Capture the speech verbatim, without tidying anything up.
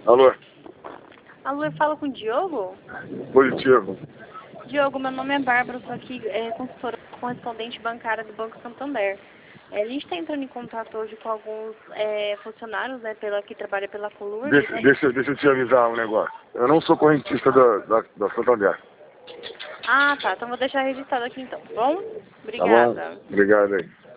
Alô? Alô, eu falo com o Diogo? Positivo. Diogo, meu nome é Bárbara, sou aqui é, consultora correspondente bancária do Banco Santander. É, a gente está entrando em contato hoje com alguns é, funcionários né, pela, que trabalham pela Colur. Deixa, Né? deixa, deixa eu te avisar um negócio. Eu não sou correntista da, da, da Santander. Ah, tá. Então vou deixar registrado aqui então, tá bom? Tá bom? Obrigada. Obrigado aí.